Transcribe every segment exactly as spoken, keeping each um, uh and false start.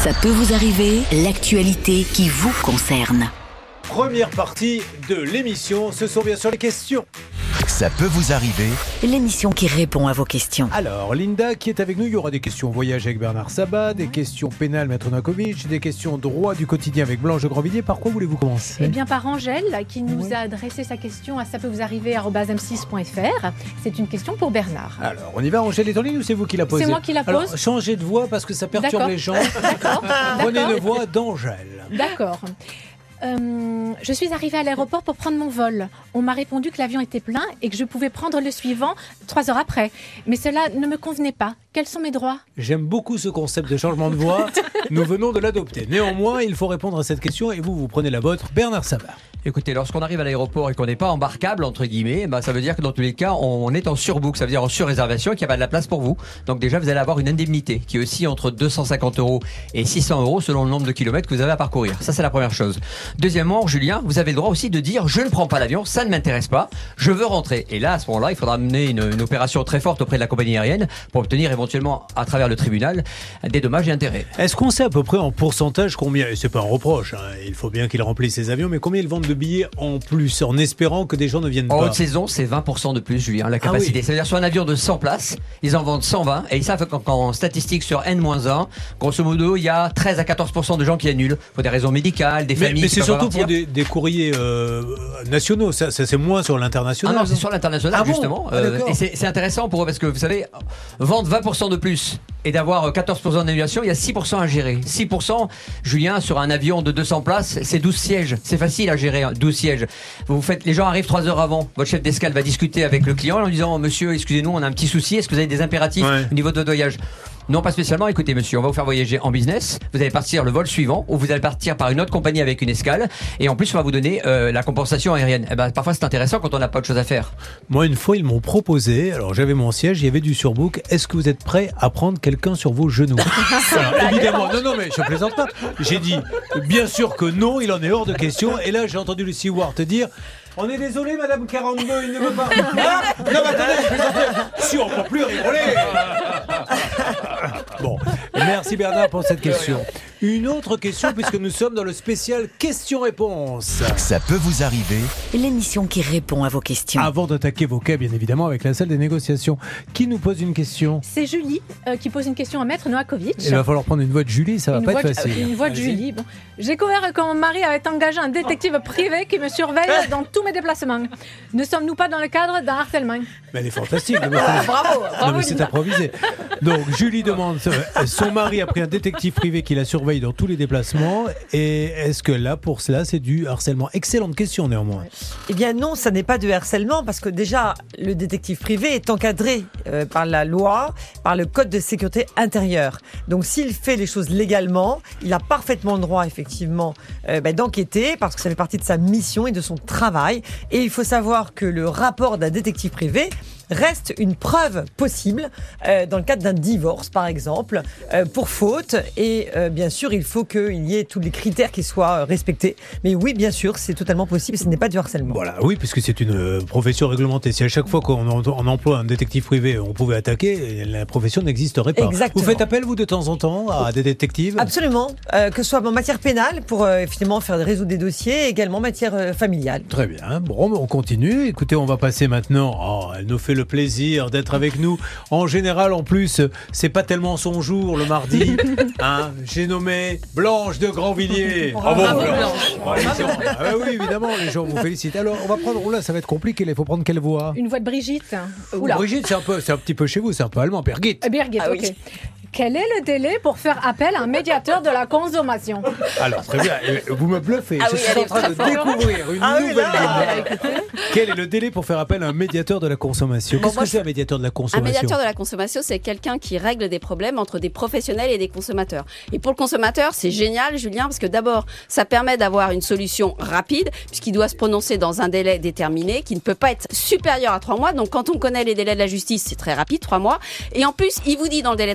Ça peut vous arriver, l'actualité qui vous concerne. Première partie de l'émission, ce sont bien sûr les questions. Ça peut vous arriver. L'émission qui répond à vos questions. Alors, Linda qui est avec nous, il y aura des questions voyage avec Bernard Sabat, des questions pénales Maître Novakovic, des questions droit du quotidien avec Blanche de Grandvilliers. Par quoi voulez-vous commencer ? Eh bien par Angèle qui nous Oui. a adressé sa question à ça peut vous arriver arobase m six point f r. C'est une question pour Bernard. Alors, on y va, Angèle est en ligne ou c'est vous qui la posez ? C'est moi qui la pose. Alors, changez de voix parce que ça perturbe D'accord. les gens. D'accord. Prenez D'accord. une voix d'Angèle. D'accord. Euh, je suis arrivée à l'aéroport pour prendre mon vol. On m'a répondu que l'avion était plein et que je pouvais prendre le suivant trois heures après. Mais cela ne me convenait pas. Quels sont mes droits ? J'aime beaucoup ce concept de changement de voix. Nous venons de l'adopter. Néanmoins, il faut répondre à cette question et vous, vous prenez la vôtre. Bernard Sabat. Écoutez, lorsqu'on arrive à l'aéroport et qu'on n'est pas embarquable, entre guillemets, bah, ça veut dire que dans tous les cas, on est en surbook, ça veut dire en surréservation et qu'il n'y a pas de la place pour vous. Donc déjà, vous allez avoir une indemnité qui est aussi entre deux cent cinquante euros et six cents euros selon le nombre de kilomètres que vous avez à parcourir. Ça, c'est la première chose. Deuxièmement, Julien, vous avez le droit aussi de dire « je ne prends pas l'avion, ça ne m'intéresse pas, je veux rentrer ». Et là, à ce moment-là, il faudra mener une, une opération très forte auprès de la compagnie aérienne pour obtenir éventuellement, à travers le tribunal, des dommages et intérêts. Est-ce qu'on sait à peu près en pourcentage combien, et c'est pas un reproche, hein, il faut bien qu'ils remplissent ces avions, mais combien ils vendent de billets en plus, en espérant que des gens ne viennent En pas ? haute saison, c'est vingt pour cent de plus, Julien, la capacité. Ah oui. C'est-à-dire sur un avion de cent places, ils en vendent cent vingt et ils savent qu'en, qu'en statistique sur N moins un, grosso modo, il y a treize à quatorze pour cent de gens qui annulent pour des raisons médicales, des Mais, familles mais qui c'est peuvent surtout partir. pour des, des courriers euh, nationaux, ça, ça c'est moins sur Ah l'international. non, c'est sur l'international, Ah bon justement. Ah, Euh, d'accord. et c'est, c'est intéressant pour eux parce que, vous savez, vendre vingt pour cent de plus et d'avoir quatorze pour cent d'annulation, il y a six pour cent à gérer. six pour cent, Julien, sur un avion de deux cents places, c'est douze sièges. C'est facile à gérer, hein, douze sièges. Vous faites, les gens arrivent trois heures avant. Votre chef d'escale va discuter avec le client en lui disant « Monsieur, excusez-nous, on a un petit souci. Est-ce que vous avez des impératifs Ouais. au niveau de votre voyage ?» Non, pas spécialement. Écoutez, monsieur, on va vous faire voyager en business. Vous allez partir le vol suivant ou vous allez partir par une autre compagnie avec une escale. Et en plus, on va vous donner euh, la compensation aérienne. Eh ben, parfois, c'est intéressant quand on n'a pas autre chose à faire. Moi, une fois, ils m'ont proposé, alors j'avais mon siège, il y avait du surbook, est-ce que vous êtes prêt à prendre quelqu'un sur vos genoux ? Alors, évidemment, non, non, mais je plaisante pas. J'ai dit, bien sûr que non, il en est hors de question. Et là, j'ai entendu le Steward dire... On est désolé, Madame quarante-deux, il ne veut pas. Ah non, mais attendez, je plaisante. Si, on ne peut plus rigoler. Bon, merci Bernard pour cette question. Une autre question, puisque nous sommes dans le spécial questions-réponses. Ça peut vous arriver. L'émission qui répond à vos questions. Avant d'attaquer vos cas, bien évidemment, avec la salle des négociations, qui nous pose une question ? C'est Julie euh, qui pose une question à Maître Novakovic. Il va falloir prendre une voix de Julie, ça va Une pas voix, être de, facile. une voix de Allez-y. Julie. Bon. J'ai découvert que mon mari avait engagé un détective privé qui me surveille dans tous mes déplacements. Ne sommes-nous pas dans le cadre d'un harcèlement ? Mais elle est fantastique. non, mais- Bravo, Non, bravo mais c'est Linda. improvisé. Donc, Julie demande, euh, son mari a pris un détective privé qui la surveille dans tous les déplacements. Et est-ce que là, pour cela, c'est du harcèlement ? Excellente question, néanmoins. Eh bien non, ça n'est pas de harcèlement parce que déjà, le détective privé est encadré euh, par la loi, par le code de sécurité intérieure. Donc s'il fait les choses légalement, il a parfaitement le droit, effectivement, euh, bah, d'enquêter parce que ça fait partie de sa mission et de son travail. Et il faut savoir que le rapport d'un détective privé reste une preuve possible euh, dans le cadre d'un divorce, par exemple, euh, pour faute. Et euh, bien sûr, il faut qu'il y ait tous les critères qui soient euh, respectés. Mais oui, bien sûr, c'est totalement possible et ce n'est pas du harcèlement. Voilà, oui, puisque c'est une euh, profession réglementée. Si à chaque fois qu'on en- on emploie un détective privé, on pouvait attaquer, la profession n'existerait pas. Exactement. Vous faites appel, vous, de temps en temps, à des détectives ? Absolument, euh, que ce soit en matière pénale pour euh, effectivement faire résoudre des dossiers, et également en matière euh, familiale. Très bien. Bon, on continue. Écoutez, on va passer maintenant. Oh, elle nous fait le plaisir d'être avec nous. En général, en plus, c'est pas tellement son jour le mardi. Hein, j'ai nommé Blanche de Grandvilliers. Ah bon, Bravo, Blanche. Ouais, les gens- ah bah oui, évidemment, les gens vous félicitent. Alors, on va prendre. Oh là, ça va être compliqué. Il faut prendre quelle voix ? Une voix de Brigitte. Ou Oula. Brigitte, c'est un peu, c'est un petit peu chez vous, c'est un peu allemand. Birgit. Euh, Birgit, Ah oui. ok. Quel est le délai pour faire appel à un médiateur de la consommation ? Alors, très bien. Et vous me bluffez. Ah Je oui, suis elle en est train très de forte. découvrir une Ah oui, nouvelle là. ligne. Quel est le délai pour faire appel à un médiateur de la consommation ? Bon, Qu'est-ce moi, que c'est un médiateur de la Un consommation ? médiateur de la consommation, c'est quelqu'un qui règle des problèmes entre des professionnels et des consommateurs. Et pour le consommateur, c'est génial, Julien, parce que d'abord, ça permet d'avoir une solution rapide, puisqu'il doit se prononcer dans un délai déterminé, qui ne peut pas être supérieur à trois mois. Donc, quand on connaît les délais de la justice, c'est très rapide, trois mois. Et en plus, il vous dit dans le délai de trois semaines si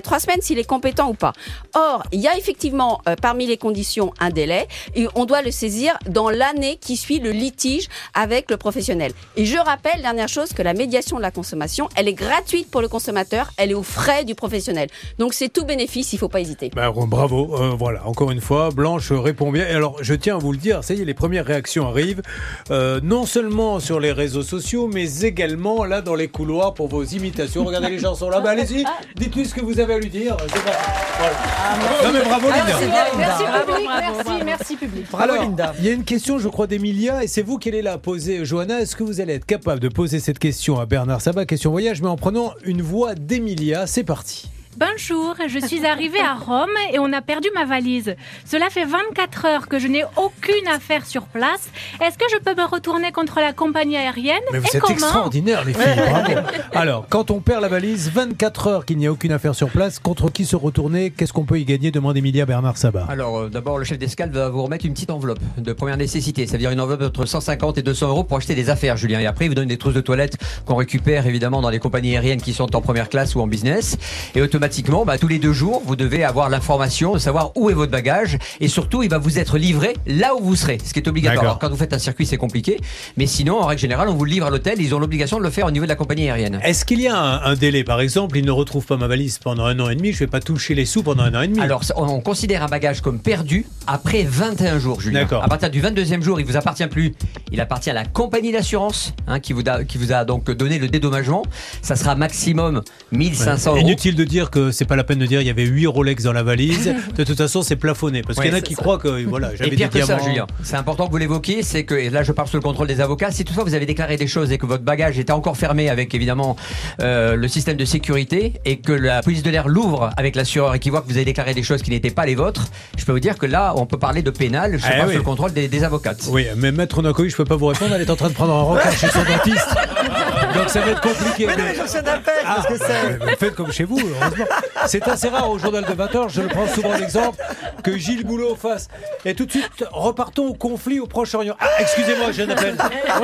s'il est compétent ou pas. Or, il y a effectivement euh, parmi les conditions un délai et on doit le saisir dans l'année qui suit le litige avec le professionnel. Et je rappelle, dernière chose, que la médiation de la consommation, elle est gratuite pour le consommateur, elle est aux frais du professionnel. Donc c'est tout bénéfice, il ne faut pas hésiter. Bah, bravo, euh, voilà, encore une fois, Blanche répond bien. Et alors, je tiens à vous le dire, ça y est, les premières réactions arrivent, euh, non seulement sur les réseaux sociaux, mais également là dans les couloirs pour vos imitations. Regardez, les gens sont là. Bah, allez-y, dites-lui ce que vous avez à lui dire. C'est pas... voilà. ah, non mais bravo, Ah, Linda. c'est bien, Linda. Merci Bravo, public, bravo, merci, bravo. merci public. Bravo, Alors, Linda. il y a une question, je crois, d'Emilia, et c'est vous qui allez la poser, Johanna. Est-ce que vous allez être capable de poser cette question à Bernard Sabat, question voyage, mais en prenant une voix d'Emilia? C'est parti. Bonjour, je suis arrivée à Rome et on a perdu ma valise. Cela fait vingt-quatre heures que je n'ai aucune affaire sur place. Est-ce que je peux me retourner contre la compagnie aérienne? Mais vous et êtes comment? extraordinaires, les filles, bravo. Alors, quand on perd la valise, vingt-quatre heures qu'il n'y a aucune affaire sur place, contre qui se retourner? Qu'est-ce qu'on peut y gagner? Demande Emilia à Bernard Sabat. Alors, euh, d'abord, le chef d'escale va vous remettre une petite enveloppe de première nécessité. Ça veut dire une enveloppe entre cent cinquante et deux cents euros pour acheter des affaires, Julien. Et après, il vous donne des trousses de toilette qu'on récupère évidemment dans les compagnies aériennes qui sont en première classe ou en business. Et automatiquement, bah, tous les deux jours, vous devez avoir l'information de savoir où est votre bagage. Et surtout, il va vous être livré là où vous serez, ce qui est obligatoire. D'accord. Alors, quand vous faites un circuit, c'est compliqué. Mais sinon, en règle générale, on vous le livre à l'hôtel. Ils ont l'obligation de le faire au niveau de la compagnie aérienne. Est-ce qu'il y a un, un délai? Par exemple, il ne retrouve pas ma valise pendant un an et demi, je ne vais pas toucher les sous pendant un an et demi. Alors, on, on considère un bagage comme perdu après vingt et un jours, Julien. D'accord. À partir du vingt-deuxième jour, il vous appartient plus. Il appartient à la compagnie d'assurance, hein, qui vous a, qui vous a donc donné le dédommagement. Ça sera maximum mille cinq cents euros. Inutile de dire que c'est pas la peine de dire il y avait huit Rolex dans la valise. De toute façon, c'est plafonné. Parce Ouais, qu'il y en a c'est qui ça. croient que voilà, Et j'avais des pire que ça, diamants. Julien, c'est important que vous l'évoquiez, c'est que, et là je parle sous le contrôle des avocats, si toutefois vous avez déclaré des choses et que votre bagage était encore fermé avec évidemment euh, le système de sécurité et que la police de l'air l'ouvre avec l'assureur et qu'il voit que vous avez déclaré des choses qui n'étaient pas les vôtres, je peux vous dire que là on peut parler de pénal, je Eh parle oui. sous le contrôle des, des avocates. Oui, mais Maître Nakovic, je peux pas vous répondre, elle est en train de prendre un rencard chez son dentiste. Donc ça va être compliqué. Mais non, mais je suis un appel, parce que c'est... mais faites comme chez vous, heureusement. C'est assez rare au journal de vingt heures, je le prends souvent l'exemple, que Gilles Boulot fasse. Et tout de suite, repartons au conflit au Proche-Orient. Ah, excusez-moi, j'ai un appel. Ouais,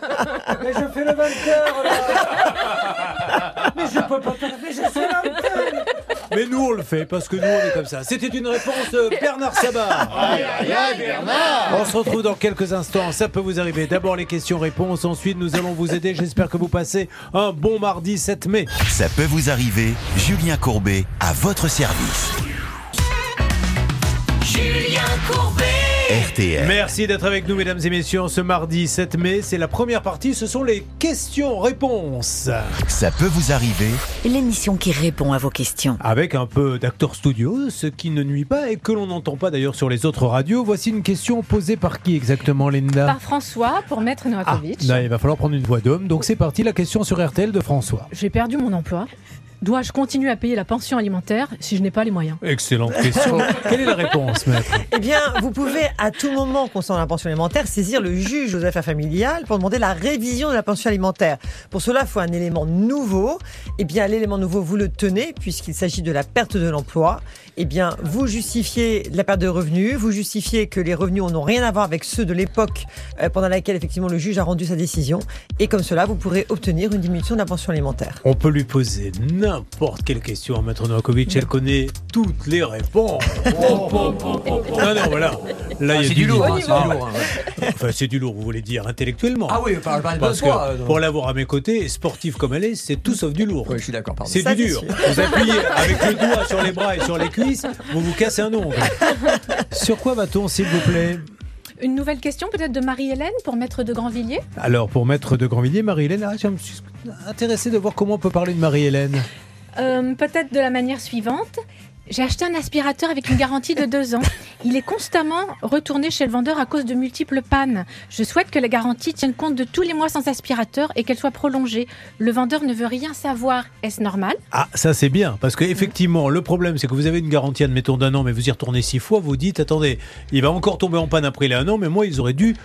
mais je fais le vainqueur, là. Mais je peux pas faire, mais je fais l'antenne. Mais nous, on le fait, parce que nous, on est comme ça. C'était une réponse de Bernard Sabat. Aïe, aïe, aïe, Bernard. On se retrouve dans quelques instants. Ça peut vous arriver. D'abord, les questions-réponses. Ensuite, nous allons vous aider. J'espère que vous passez un bon mardi sept mai. Ça peut vous arriver, Julien Courbet à votre service. Julien Courbet. R T L. Merci d'être avec nous, mesdames et messieurs, ce mardi sept mai. C'est la première partie, ce sont les questions-réponses. Ça peut vous arriver, L'émission qui répond à vos questions. Avec un peu d'acteur studio, ce qui ne nuit pas et que l'on n'entend pas d'ailleurs sur les autres radios. Voici une question posée par qui exactement, Linda? Par François, pour Maître Ah, Novakovic. là, il va falloir prendre une voix d'homme. Donc c'est parti, la question sur R T L de François. J'ai perdu mon emploi. Dois-je continuer à payer la pension alimentaire si je n'ai pas les moyens? Excellente question. Quelle est la réponse, maître? Eh bien, vous pouvez à tout moment, concernant la pension alimentaire, saisir le juge aux affaires familiales pour demander la révision de la pension alimentaire. Pour cela, il faut un élément nouveau. Eh bien, l'élément nouveau, vous le tenez, puisqu'il s'agit de la perte de l'emploi. Eh bien, vous justifiez la perte de revenus, vous justifiez que les revenus n'ont rien à voir avec ceux de l'époque euh, pendant laquelle, effectivement, le juge a rendu sa décision. Et comme cela, vous pourrez obtenir une diminution de la pension alimentaire. On peut lui poser n'importe quelle question à Maître Novakovic, elle connaît toutes les réponses. Oh, oh, oh, oh. Non, non, voilà. Là, il y a C'est du lourd, hein, niveau. c'est du lourd. hein. Enfin, c'est du lourd, vous voulez dire intellectuellement. Ah oui, je parle pas de Parce soi, que euh, pour l'avoir à mes côtés, sportive comme elle est, c'est tout sauf du lourd. Oui, je suis d'accord, pardon. C'est Ça, du c'est dur. sûr. Vous appuyez avec le doigt sur les bras et sur les cuisses, vous vous cassez un ongle. Sur quoi va-t-on, s'il vous plaît? Une nouvelle question peut-être de Marie-Hélène pour Maître de Grandvilliers. Alors, pour Maître de Grandvilliers, Marie-Hélène, ah, je me suis intéressé de voir comment on peut parler de Marie-Hélène. Euh, peut-être de la manière suivante. J'ai acheté un aspirateur avec une garantie de deux ans. Il est constamment retourné chez le vendeur à cause de multiples pannes. Je souhaite que la garantie tienne compte de tous les mois sans aspirateur et qu'elle soit prolongée. Le vendeur ne veut rien savoir. Est-ce normal? Ah, ça c'est bien, parce qu'effectivement, le problème c'est que vous avez une garantie, admettons, d'un an, mais vous y retournez six fois, vous dites, attendez, il va encore tomber en panne après les un an, mais moi, ils auraient dû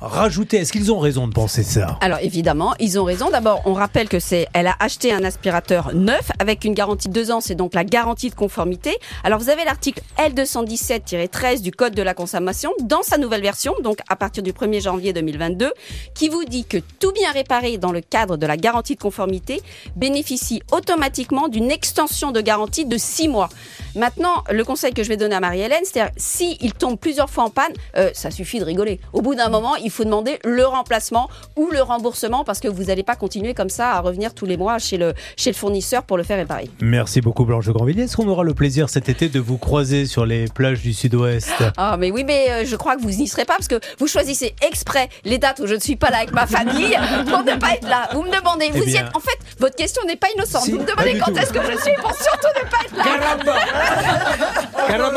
rajouter. Est-ce qu'ils ont raison de penser ça? Alors évidemment, ils ont raison. D'abord, on rappelle que c'est, elle a acheté un aspirateur neuf avec une garantie de deux ans, c'est donc la garantie de conformité. Alors vous avez l'article L deux cent dix-sept tiret treize du Code de la consommation dans sa nouvelle version, donc à partir du premier janvier deux mille vingt-deux, qui vous dit que tout bien réparé dans le cadre de la garantie de conformité bénéficie automatiquement d'une extension de garantie de six mois. Maintenant, le conseil que je vais donner à Marie-Hélène, c'est-à-dire si il tombe plusieurs fois en panne, euh, ça suffit de rigoler. Au bout d'un moment, il faut demander le remplacement ou le remboursement parce que vous n'allez pas continuer comme ça à revenir tous les mois chez le, chez le fournisseur pour le faire réparer. Merci beaucoup Blanche de Grandvilliers. Est-ce qu'on aura le plaisir cet été de vous croiser sur les plages du Sud-Ouest? Ah mais oui, mais euh, je crois que vous n'y serez pas parce que vous choisissez exprès les dates où je ne suis pas là avec ma famille pour ne pas être là. Vous me demandez, vous Eh y bien... êtes. En fait, votre question n'est pas innocente. Si, vous me demandez quand tout. est-ce que je suis pour surtout ne pas être là. Caramba Caramba,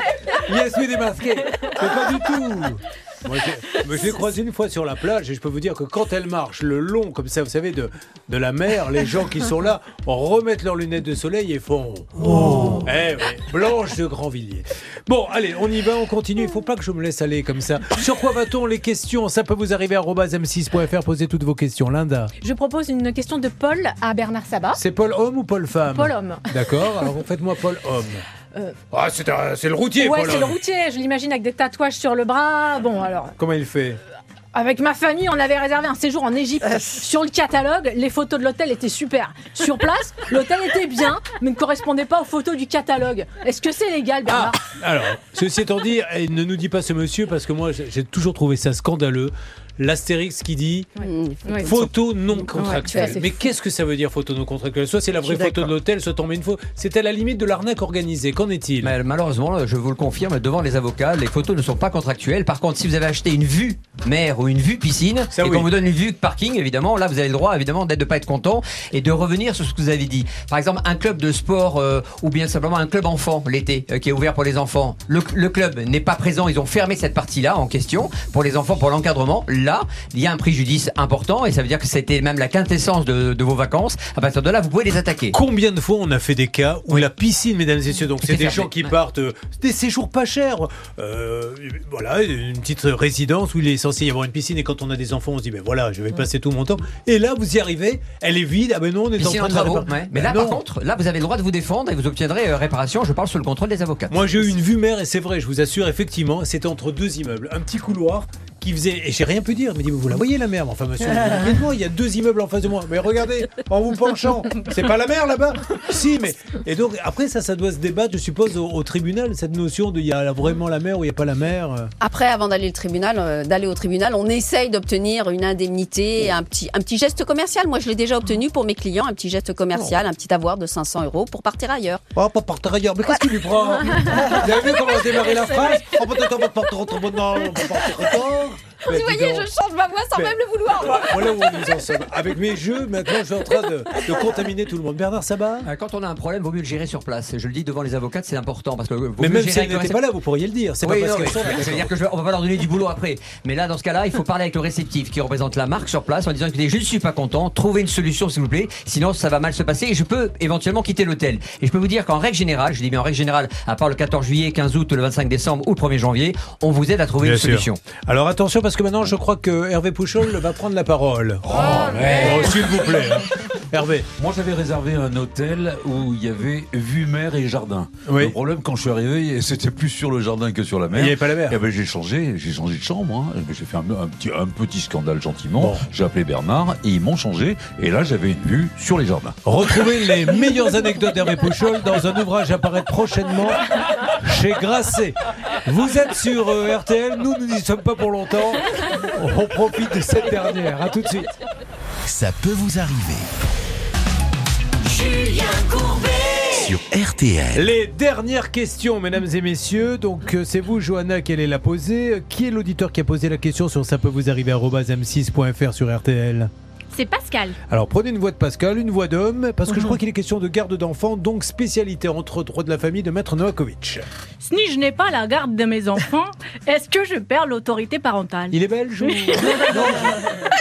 je suis démasqué. C'est pas du tout. Moi, j'ai, je l'ai croisé une fois sur la plage et je peux vous dire que quand elle marche le long, comme ça, vous savez, de, de la mer, les gens qui sont là remettent leurs lunettes de soleil et font oh. Eh oui, Blanche de Grandvilliers. Bon, allez, on y va, on continue. Il ne faut pas que je me laisse aller comme ça. Sur quoi va-t-on? Les questions, ça peut vous arriver à arobase m six point f r. Posez toutes vos questions. Linda. Je propose une question de Paul à Bernard Sabat. C'est Paul homme ou Paul femme? Paul homme. D'accord, alors faites-moi Paul homme. Euh... Ah, c'est, un, c'est le routier, Ouais, Paul c'est homme. le routier. Je l'imagine avec des tatouages sur le bras. Bon, alors. Comment il fait? Avec ma famille, on avait réservé un séjour en Égypte. Sur le catalogue, les photos de l'hôtel étaient super. Sur place, l'hôtel était bien, mais ne correspondait pas aux photos du catalogue. Est-ce que c'est légal, Bernard? Ah, alors, ceci étant dit, il ne nous dit pas ce monsieur, parce que moi, j'ai toujours trouvé ça scandaleux. L'astérix qui dit Oui. photo non contractuelle. Ouais, mais qu'est-ce que ça veut dire photo non contractuelle? Soit c'est la vraie Je suis photo de d'accord. l'hôtel, soit on met une photo. C'est à la limite de l'arnaque organisée. Qu'en est-il? Mais malheureusement, je vous le confirme, devant les avocats, les photos ne sont pas contractuelles. Par contre, si vous avez acheté une vue mer ou une vue piscine, Ça, et oui. qu'on vous donne une vue parking, évidemment, là, vous avez le droit, évidemment, d'être de pas être content et de revenir sur ce que vous avez dit. Par exemple, un club de sport euh, ou bien simplement un club enfant l'été euh, qui est ouvert pour les enfants. Le, le club n'est pas présent, ils ont fermé cette partie-là en question pour les enfants, pour l'encadrement. Là, il y a un préjudice important et ça veut dire que c'était même la quintessence de, de vos vacances. À partir de là, vous pouvez les attaquer. Combien de fois on a fait des cas où la piscine, mesdames et messieurs, donc c'est C'était des fermé. gens qui Ouais. partent, euh, des séjours pas chers, euh, voilà, une petite résidence où il est censé y avoir une piscine et quand on a des enfants, on se dit ben voilà, je vais passer tout mon temps. Et là, vous y arrivez, elle est vide, ah ben non, on est Piscine en en train de la travaux. réparer. Ouais. Mais Ben là, non. par contre, là, vous avez le droit de vous défendre et vous obtiendrez euh, réparation. Je parle sous le contrôle des avocats. Moi j'ai eu une vue mer et c'est vrai, je vous assure, effectivement, c'était entre deux immeubles, un petit couloir qui faisait, et j'ai rien pu dire, il m'a dit vous la voyez la mer? Enfin monsieur, honnêtement, il y a deux immeubles en face de moi, mais regardez, en vous penchant, c'est pas la mer là-bas? Si, mais, et donc après ça, ça doit se débattre, je suppose, au, au tribunal, cette notion de il y a vraiment la mer ou il n'y a pas la mer. Après, avant d'aller au tribunal, euh, d'aller au tribunal, on essaye d'obtenir une indemnité, un petit, un petit geste commercial. Moi, je l'ai déjà obtenu pour mes clients, un petit geste commercial, un petit avoir de cinq cents euros pour partir ailleurs. Oh, pas partir ailleurs, mais qu'est-ce qu'il lui prend? Vous avez vu comment a démarré la phrase? Oh, peut-être on va partir autre part, non, on va partir autre. Vous voyez, je change ma voix sans Mais- même le vouloir. moi. Voilà où on nous en sommes. Avec mes jeux, maintenant, je suis en train de, de contaminer tout le monde. Bernard Sabat? Euh, Quand on a un problème, vaut mieux le gérer sur place. Je le dis devant les avocats, c'est important parce que vaut Mais mieux même gérer si elle avec le n'était récep- pas là, vous pourriez le dire. C'est Oui, pas parce non, qu'elle mais sort, ça veut d'accord. dire que je, on va pas leur donner du boulot après. Mais là, dans ce cas-là, il faut parler avec le réceptif qui représente la marque sur place en disant écoutez, je ne suis pas content, trouvez une solution s'il vous plaît, sinon ça va mal se passer et je peux éventuellement quitter l'hôtel. Et je peux vous dire qu'en règle générale, je dis bien en règle générale, à part le quatorze juillet, quinze août, le vingt-cinq décembre ou le premier janvier, on vous aide à trouver Bien une sûr. solution. Alors attention, parce que maintenant, je crois que Hervé Pouchol va prendre la parole. Oh, oh, s'il vous plaît. hein. Hervé. Moi, j'avais réservé un hôtel où il y avait vue mer et jardin. Oui. Le problème, quand je suis arrivé, c'était plus sur le jardin que sur la mer. Il n'y avait pas la mer. Eh ben, j'ai changé, j'ai changé de chambre. Hein. J'ai fait un, un petit, un petit scandale gentiment. Bon. J'ai appelé Bernard et ils m'ont changé. Et là, j'avais une vue sur les jardins. Retrouvez les meilleures anecdotes d'Hervé Pouchol dans un ouvrage à paraître prochainement chez Grasset. Vous êtes sur euh, R T L, nous, nous n'y sommes pas pour longtemps. On profite de cette dernière. À tout de suite. Ça peut vous arriver. Julien Courbet sur R T L. Les dernières questions, mesdames et messieurs. Donc, euh, c'est vous, Johanna, qui allez la poser. Euh, Qui est l'auditeur qui a posé la question sur ça peut vous arriver arobase m six point f r sur R T L? C'est Pascal. Alors, prenez une voix de Pascal, une voix d'homme, parce que je crois qu'il est question de garde d'enfants, donc spécialité entre droit de la famille de Maître Novakovic. Si je n'ai pas la garde de mes enfants, est-ce que je perds l'autorité parentale? Il est belge ou...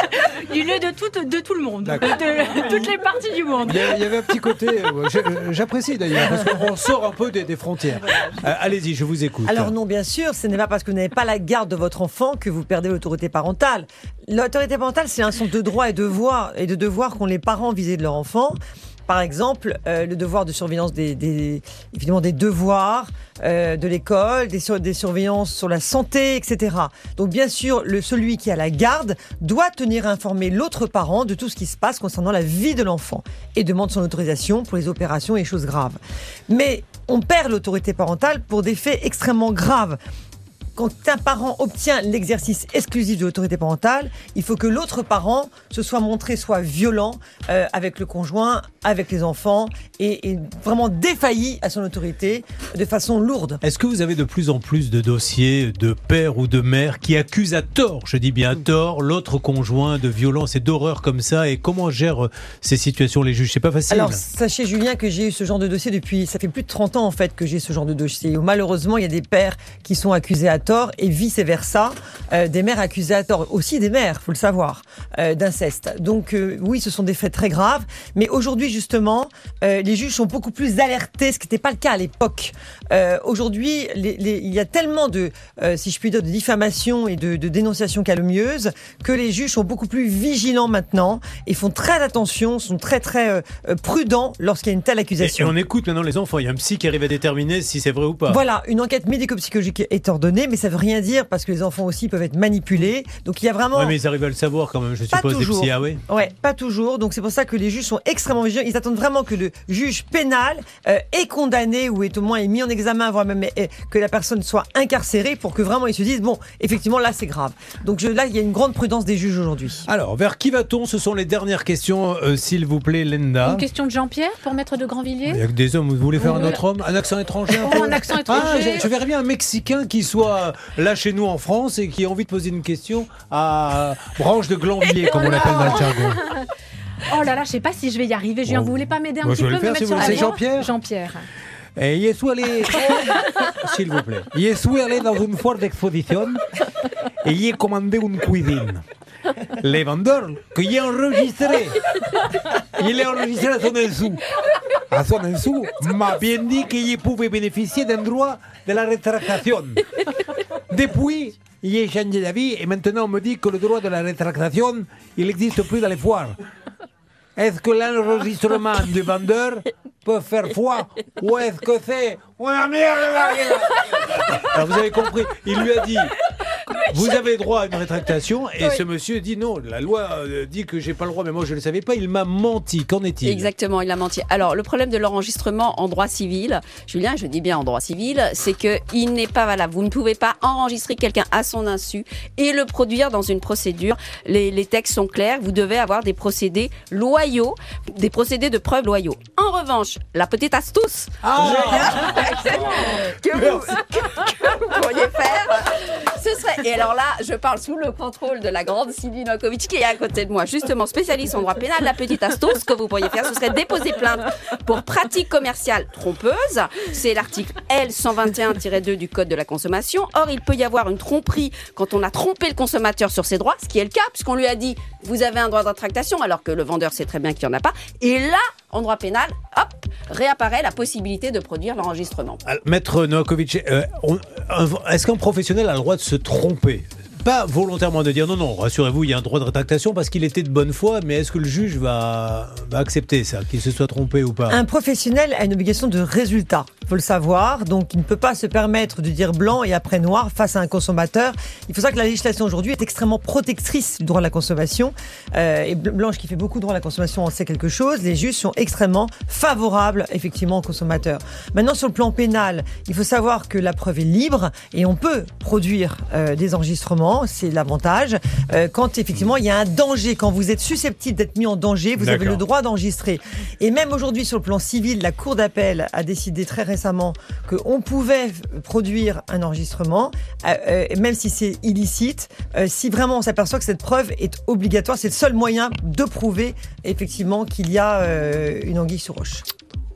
du lieu de tout, de tout le monde, de, D'accord. de toutes les parties du monde. Il y, a- il y avait un petit côté, euh, j'ai- euh, j'apprécie d'ailleurs, parce qu'on sort un peu des, des frontières. Euh, allez-y, je vous écoute. Alors non, bien sûr, ce n'est pas parce que vous n'avez pas la garde de votre enfant que vous perdez l'autorité parentale. L'autorité parentale, c'est un ensemble de droits et de devoirs, et de devoirs qu'ont les parents vis-à-vis de leur enfant. Par exemple, euh, le devoir de surveillance des, des, évidemment des devoirs euh, de l'école, des, sur, des surveillances sur la santé, et cetera. Donc bien sûr, le, celui qui a la garde doit tenir informé l'autre parent de tout ce qui se passe concernant la vie de l'enfant et demande son autorisation pour les opérations et les choses graves. Mais on perd l'autorité parentale pour des faits extrêmement graves. Quand un parent obtient l'exercice exclusif de l'autorité parentale, il faut que l'autre parent se soit montré soit violent euh, avec le conjoint, avec les enfants, et, et vraiment défailli à son autorité de façon lourde. Est-ce que vous avez de plus en plus de dossiers de pères ou de mères qui accusent à tort, je dis bien à tort, l'autre conjoint de violence et d'horreur comme ça? Et comment gèrent ces situations les juges? C'est pas facile. Alors, sachez Julien que j'ai eu ce genre de dossier depuis, ça fait plus de trente ans en fait que j'ai ce genre de dossier, où malheureusement il y a des pères qui sont accusés à tort et vice-versa, euh, des mères accusées à tort, aussi des mères, faut le savoir, euh, d'inceste. Donc euh, oui, ce sont des faits très graves, mais aujourd'hui justement, euh, les juges sont beaucoup plus alertés, ce qui n'était pas le cas à l'époque. Euh, aujourd'hui, les, les, il y a tellement de, euh, si je puis dire, de diffamation et de, de dénonciations calomnieuses que les juges sont beaucoup plus vigilants maintenant et font très attention, sont très très euh, prudents lorsqu'il y a une telle Et, accusation. et on écoute maintenant les enfants. Il y a un psy qui arrive à déterminer si c'est vrai ou pas. Voilà, une enquête médico-psychologique est ordonnée, mais ça veut rien dire parce que les enfants aussi peuvent être manipulés. Donc il y a vraiment... Ouais, mais ils arrivent à le savoir quand même, je Pas suppose, des toujours. psys. Ah oui. Ouais, pas toujours. Donc c'est pour ça que les juges sont extrêmement vigilants. Ils attendent vraiment que le juge pénal euh, est condamné ou est au moins est mis en examen, voire même euh, que la personne soit incarcérée pour que vraiment ils se disent bon, effectivement là c'est grave. Donc je, là il y a une grande prudence des juges aujourd'hui. Alors, vers qui va-t-on? Ce sont les dernières questions, euh, s'il vous plaît, Lenda. Une question de Jean-Pierre pour Maître de Grandvilliers. Il y a que des hommes. Vous voulez faire un Oui. autre homme? Un accent étranger un Oh, peu un accent étranger. Ah, je, je verrais bien un Mexicain qui soit là chez nous en France et qui a envie de poser une question à Branche de Glanvilliers, comme on l'appelle dans le jargon. Oh là là, je sais pas si je vais y arriver. Julien, Bon. vous voulez pas m'aider un Moi, petit je vais peu, le faire, me si mettre vous sur voulez. la C'est voie Jean-Pierre Jean-Pierre. Et je suis allé, s'il vous plaît, je suis allé dans une foire d'exposition et j'ai commandé une cuisine. Le vendeur que j'ai enregistré, il est enregistré à son dessous. À son dessous, m'a bien dit qu'il pouvait bénéficier d'un droit de la rétractation. Depuis, j'ai changé d'avis et maintenant on me dit que le droit de la rétractation, il n'existe plus dans les foires. Est-ce que l'enregistrement du vendeur peut faire foi ou est-ce que c'est... Alors vous avez compris, il lui a dit... Vous avez droit à une rétractation et Oui. ce monsieur dit non, la loi euh, dit que j'ai pas le droit, mais moi je ne le savais pas, il m'a menti, qu'en est-il? Exactement, il a menti. Alors, le problème de l'enregistrement en droit civil, Julien, je dis bien en droit civil, c'est qu'il n'est pas valable. Vous ne pouvez pas enregistrer quelqu'un à son insu et le produire dans une procédure. Les, les textes sont clairs, vous devez avoir des procédés loyaux, des procédés de preuve loyaux. En revanche, la petite astuce, Julien, que vous, que, que vous pourriez faire, ce serait... Et alors là, je parle sous le contrôle de la grande Sylvie Novakovic qui est à côté de moi, justement spécialiste en droit pénal. La petite astuce, ce que vous pourriez faire, ce serait déposer plainte pour pratique commerciale trompeuse. C'est l'article L cent vingt et un tiret deux du Code de la consommation. Or, il peut y avoir une tromperie quand on a trompé le consommateur sur ses droits, ce qui est le cas, puisqu'on lui a dit « vous avez un droit de rétractation », alors que le vendeur sait très bien qu'il n'y en a pas. Et là, en droit pénal, hop, réapparaît la possibilité de produire l'enregistrement. Alors, Maître Novakovic, euh, on- un- est-ce qu'un professionnel a le droit de se tromper? Pas volontairement de dire non, non, rassurez-vous, il y a un droit de rétractation parce qu'il était de bonne foi, mais est-ce que le juge va, va accepter ça, qu'il se soit trompé ou pas? Un professionnel a une obligation de résultat, il faut le savoir, donc il ne peut pas se permettre de dire blanc et après noir face à un consommateur. Il faut savoir que la législation aujourd'hui est extrêmement protectrice du droit de la consommation, euh, et Blanche qui fait beaucoup de droit de la consommation en sait quelque chose, les juges sont extrêmement favorables effectivement aux consommateurs. Maintenant sur le plan pénal, il faut savoir que la preuve est libre et on peut produire euh, des enregistrements, c'est l'avantage, euh, quand effectivement il y a un danger, quand vous êtes susceptible d'être mis en danger, vous avez D'accord. le droit d'enregistrer. Et même aujourd'hui sur le plan civil, la Cour d'appel a décidé très récemment qu'on pouvait produire un enregistrement, euh, euh, même si c'est illicite, euh, si vraiment on s'aperçoit que cette preuve est obligatoire, c'est le seul moyen de prouver effectivement qu'il y a euh, une anguille sous roche.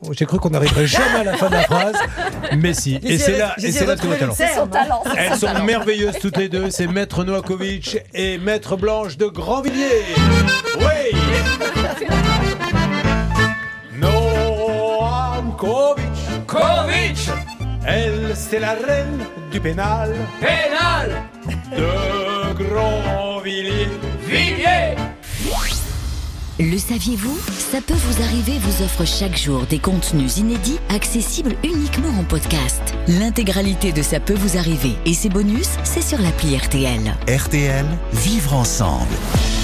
J'ai cru qu'on n'arriverait jamais à la fin de la phrase, mais si. Et c'est là, et c'est là tout le talent. C'est son talent. c'est Elles son sont talent. merveilleuses toutes les deux. C'est Maître Novakovic et Maître Blanche de Grandvilliers. Oui. Novakovic. Kovic, Elle, c'est la reine du pénal pénal, de Grandvilliers. Villiers. Le saviez-vous? Ça peut vous arriver vous offre chaque jour des contenus inédits accessibles uniquement en podcast. L'intégralité de Ça peut vous arriver et ses bonus, c'est sur l'appli R T L. R T L, vivre ensemble.